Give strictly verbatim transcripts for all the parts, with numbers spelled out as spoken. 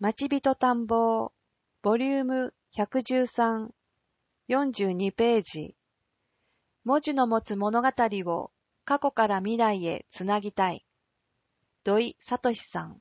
町人探訪、ボリュームひゃくじゅうさん、よんじゅうにページ。文字の持つ物語を過去から未来へつなぎたい。土井聡さん。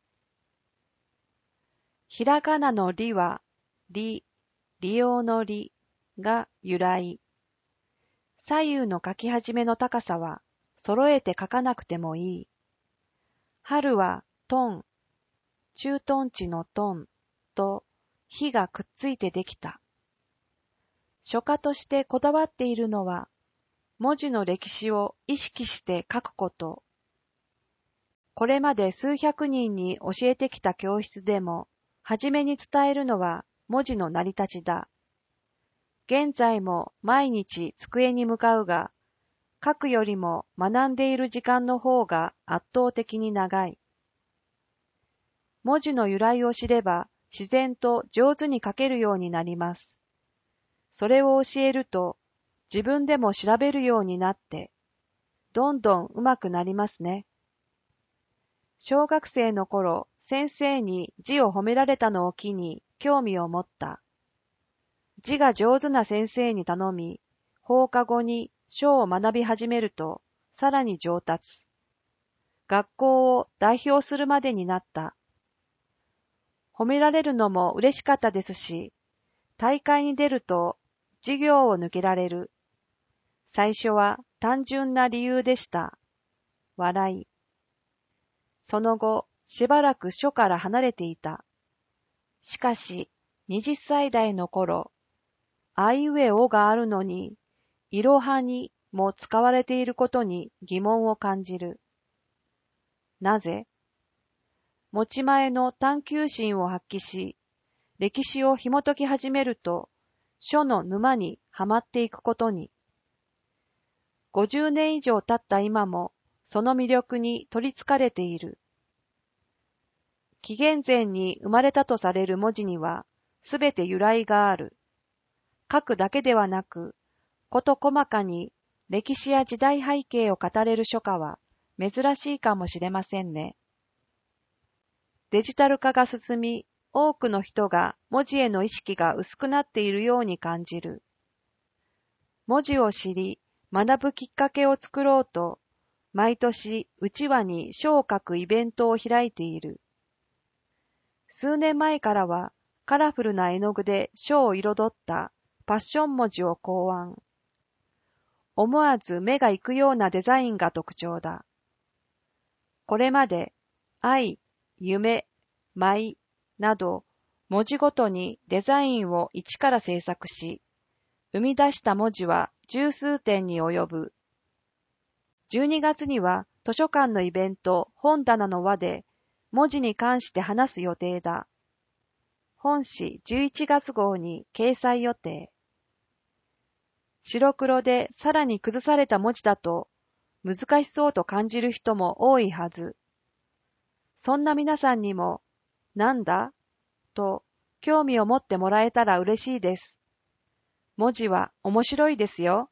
ひらがなのりは、り、利用のりが由来。左右の書き始めの高さは揃えて書かなくてもいい。春はトン、駐屯地のトンと火がくっついてできた。書家としてこだわっているのは、文字の歴史を意識して書くこと。これまで数百人に教えてきた教室でも、はじめに伝えるのは文字の成り立ちだ。現在も毎日机に向かうが、書くよりも学んでいる時間の方が圧倒的に長い。文字の由来を知れば自然と上手に書けるようになります。それを教えると自分でも調べるようになって、どんどん上手くなりますね。小学生の頃、先生に字を褒められたのを機に興味を持った。字が上手な先生に頼み、放課後に書を学び始めると、さらに上達。学校を代表するまでになった。褒められるのも嬉しかったですし、大会に出ると授業を抜けられる。最初は単純な理由でした。笑い。その後、しばらく書から離れていた。しかし、二十歳代の頃、あいうえおがあるのに、いろはにも使われていることに疑問を感じる。なぜ？持ち前の探求心を発揮し、歴史を紐解き始めると、書の沼にはまっていくことに。ごじゅうねん以上経った今も、その魅力に取りつかれている。紀元前に生まれたとされる文字には、すべて由来がある。書くだけではなく、事細かに歴史や時代背景を語れる書家は珍しいかもしれませんね。デジタル化が進み、多くの人が文字への意識が薄くなっているように感じる。文字を知り、学ぶきっかけを作ろうと、毎年うちわに書を書くイベントを開いている。数年前からはカラフルな絵の具で書を彩ったパッション文字を考案。思わず目が行くようなデザインが特徴だ。これまで愛、夢、舞など文字ごとにデザインを一から制作し、生み出した文字は十数点に及ぶ。じゅうにがつには図書館のイベント本棚の輪で文字に関して話す予定だ。本誌じゅういちがつ号に掲載予定。白黒でさらに崩された文字だと難しそうと感じる人も多いはず。そんな皆さんにも、なんだと興味を持ってもらえたら嬉しいです。文字は面白いですよ。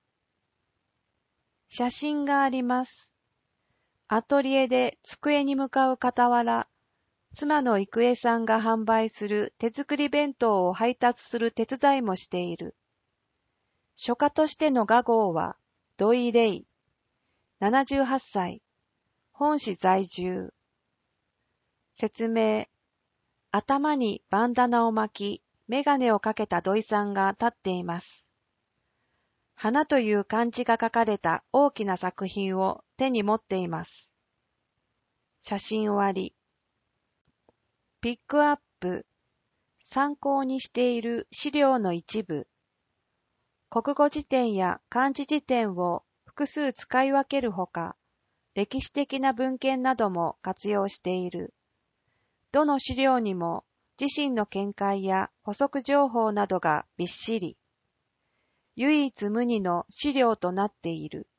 写真があります。アトリエで机に向かう傍ら、妻の郁恵さんが販売する手作り弁当を配達する手伝いもしている。書家としての画号は土井玲、ななじゅうはっさい、本市在住。説明。頭にバンダナを巻き、メガネをかけた土井さんが立っています。花という漢字が書かれた大きな作品を手に持っています。写真終わり。ピックアップ。参考にしている資料の一部。国語辞典や漢字辞典を複数使い分けるほか、歴史的な文献なども活用している。どの資料にも自身の見解や補足情報などがびっしり。唯一無二の資料となっている。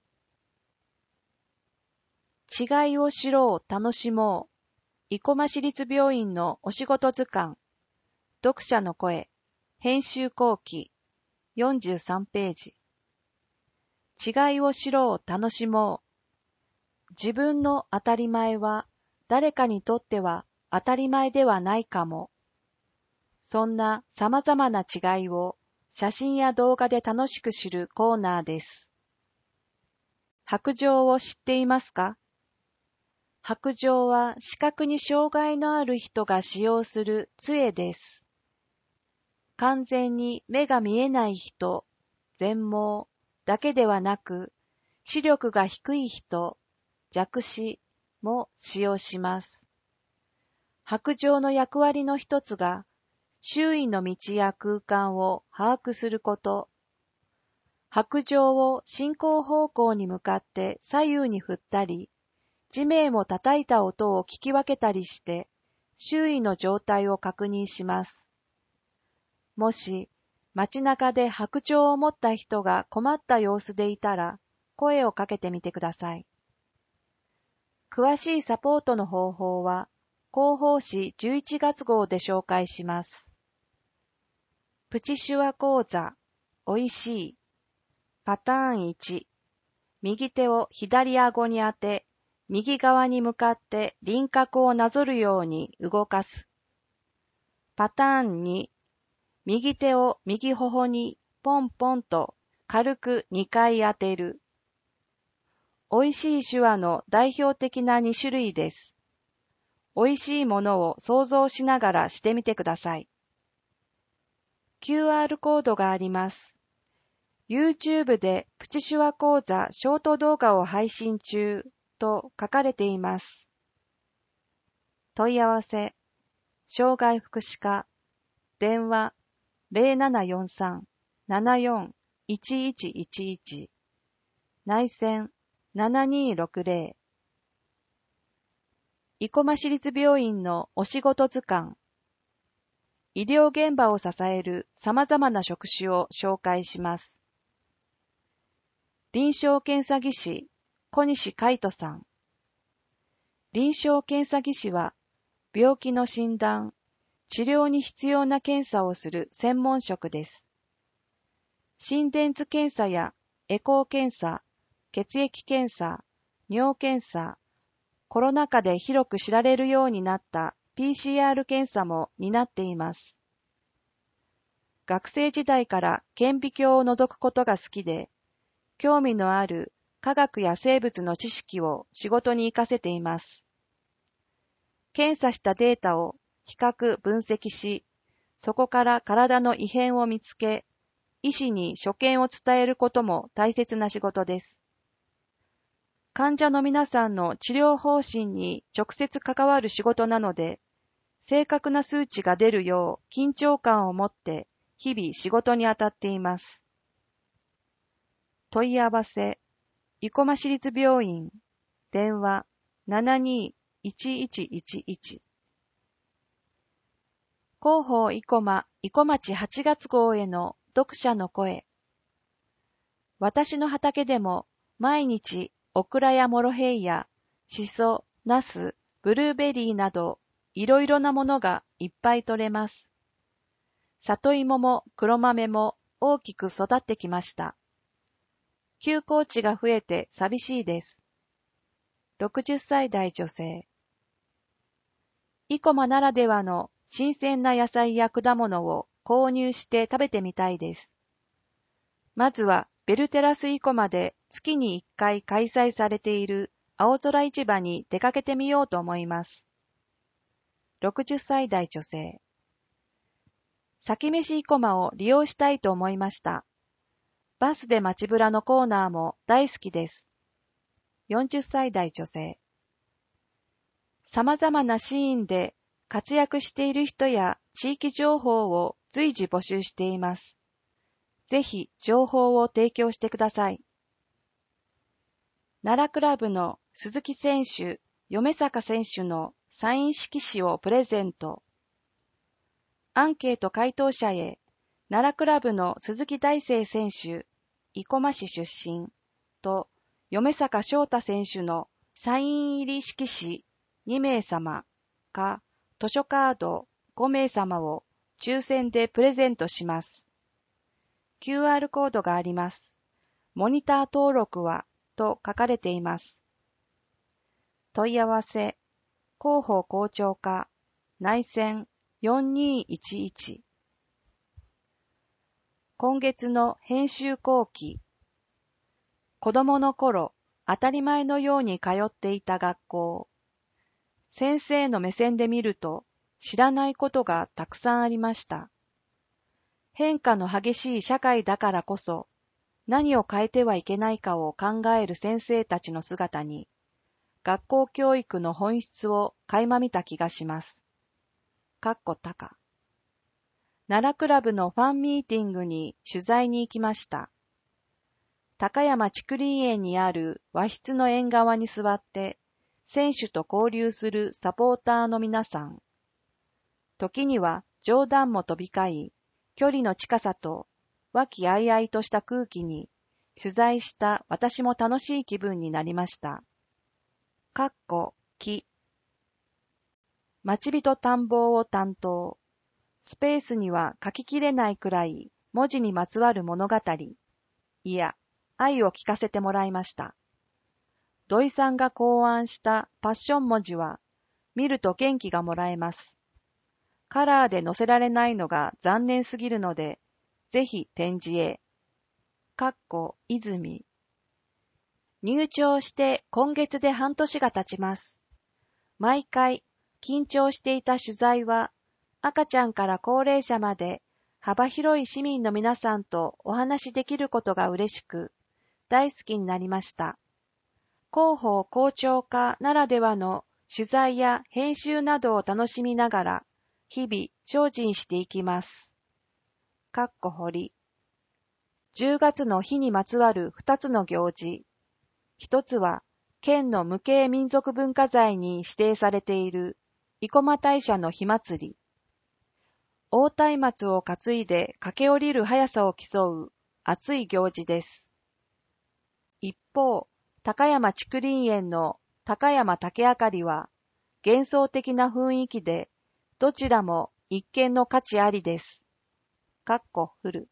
違いを知ろう楽しもう。生駒市立病院のお仕事図鑑。読者の声。編集後期。よんじゅうさんページ。違いを知ろう楽しもう。自分の当たり前は誰かにとっては当たり前ではないかも。そんな様々な違いを写真や動画で楽しく知るコーナーです。白杖を知っていますか？白杖は視覚に障害のある人が使用する杖です。完全に目が見えない人、全盲だけではなく、視力が低い人、弱視も使用します。白杖の役割の一つが、周囲の道や空間を把握すること。白杖を進行方向に向かって左右に振ったり、地面を叩いた音を聞き分けたりして、周囲の状態を確認します。もし、街中で白杖を持った人が困った様子でいたら、声をかけてみてください。詳しいサポートの方法は、広報誌じゅういちがつ号で紹介します。プチ手話講座、おいしい。パターンいち、右手を左顎に当て、右側に向かって輪郭をなぞるように動かす。パターンに、右手を右頬にポンポンと軽くにかい当てる。おいしい手話の代表的なに種類です。おいしいものを想像しながらしてみてください。キューアール コードがあります。YouTube でプチ手話講座ショート動画を配信中と書かれています。問い合わせ、障害福祉課、電話 ゼロななよんさん ななよん いちいちいちいち、内線ななにろくゼロ、生駒市立病院のお仕事図鑑、医療現場を支える様々な職種を紹介します。臨床検査技師、小西海人さん。臨床検査技師は、病気の診断、治療に必要な検査をする専門職です。心電図検査やエコー検査、血液検査、尿検査、コロナ禍で広く知られるようになった ピーシーアール 検査も担っています。学生時代から顕微鏡を覗くことが好きで、興味のある科学や生物の知識を仕事に活かせています。検査したデータを比較分析し、そこから体の異変を見つけ、医師に所見を伝えることも大切な仕事です。患者の皆さんの治療方針に直接関わる仕事なので、正確な数値が出るよう緊張感を持って日々仕事に当たっています。問い合わせ、生駒市立病院、電話 ななにいちいちいちいち。広報生駒生駒町はちがつ号への読者の声。私の畑でも毎日オクラやモロヘイヤ、シソ、ナス、ブルーベリーなどいろいろなものがいっぱい取れます。里芋も黒豆も大きく育ってきました。休耕地が増えて寂しいです。ろくじゅっさい代女性。生駒ならではの新鮮な野菜や果物を購入して食べてみたいです。まずはベルテラス生駒で月にいっかい開催されている青空市場に出かけてみようと思います。ろくじゅっさい代女性。先飯生駒を利用したいと思いました。バスで街ぶらのコーナーも大好きです。よんじゅっさい代女性。様々なシーンで活躍している人や地域情報を随時募集しています。ぜひ情報を提供してください。奈良クラブの鈴木選手、米坂選手のサイン色紙をプレゼント。アンケート回答者へ、奈良クラブの鈴木大成選手、生駒市出身と米坂翔太選手のサイン入り色紙にめいさまか図書カードごめいさまを抽選でプレゼントします。キューアール コードがあります。モニター登録はと書かれています。問い合わせ、広報広聴課、 内戦よんにいちいち。今月の編集後期。子供の頃、当たり前のように通っていた学校。先生の目線で見ると、知らないことがたくさんありました。変化の激しい社会だからこそ、何を変えてはいけないかを考える先生たちの姿に、学校教育の本質を垣間見た気がします。かっこたか。奈良クラブのファンミーティングに取材に行きました。高山竹林園にある和室の縁側に座って、選手と交流するサポーターの皆さん。時には冗談も飛び交い、距離の近さと和気あいあいとした空気に、取材した私も楽しい気分になりました。かっこき。待ち人探訪を担当。スペースには書ききれないくらい文字にまつわる物語、いや、愛を聞かせてもらいました。土井さんが考案したパッション文字は、見ると元気がもらえます。カラーで載せられないのが残念すぎるので、ぜひ展示へ。かっこ泉。入庁して今月で半年が経ちます。毎回、緊張していた取材は、赤ちゃんから高齢者まで幅広い市民の皆さんとお話しできることが嬉しく、大好きになりました。広報校長課ならではの取材や編集などを楽しみながら、日々精進していきます。かっこ堀。じゅうがつの日にまつわるふたつの行事。一つは、県の無形民族文化財に指定されている生駒大社の火祭り。大松明を担いで駆け下りる速さを競う熱い行事です。一方、高山竹林園の高山竹あかりは幻想的な雰囲気で、どちらも一見の価値ありです。かっこフル。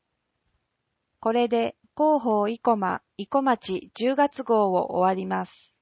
これで広報生駒生駒町じゅうがつ号を終わります。